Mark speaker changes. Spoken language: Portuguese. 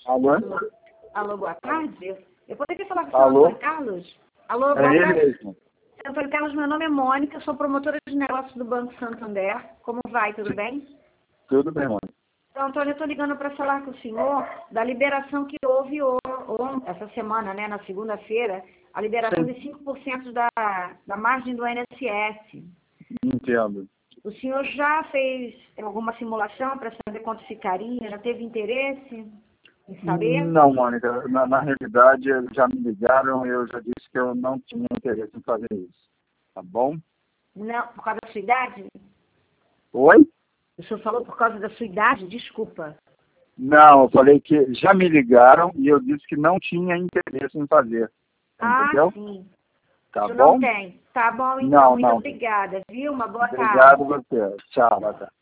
Speaker 1: Alô?
Speaker 2: Alô, boa tarde. Eu poderia falar com o senhor
Speaker 1: Alô?
Speaker 2: Antônio Carlos? Alô, boa
Speaker 1: É ele
Speaker 2: tarde.
Speaker 1: mesmo.
Speaker 2: Senhor Antônio Carlos, meu nome é Mônica, sou promotora de negócios do Banco Santander. Como vai? Tudo bem?
Speaker 1: Tudo bem, mano.
Speaker 2: Então, Antônio, eu estou ligando para falar com o senhor da liberação que houve essa semana, né, na segunda-feira, a liberação de 5% da margem do INSS.
Speaker 1: Entendo.
Speaker 2: O senhor já fez alguma simulação para saber quanto ficaria? Já teve interesse em saber?
Speaker 1: Não, Mônica. Na realidade, já me ligaram e eu já disse que eu não tinha interesse em fazer isso. Tá bom?
Speaker 2: Não, por causa da sua idade?
Speaker 1: Oi?
Speaker 2: O senhor falou por causa da sua idade? Desculpa.
Speaker 1: Não, eu falei que já me ligaram e eu disse que não tinha interesse em fazer. Entendeu?
Speaker 2: Sim.
Speaker 1: Tá
Speaker 2: O senhor
Speaker 1: bom?
Speaker 2: não tem. Tá bom, então.
Speaker 1: Não,
Speaker 2: Muito
Speaker 1: não.
Speaker 2: obrigada, viu? Uma boa tarde.
Speaker 1: Obrigado a você. Tchau, boa tarde.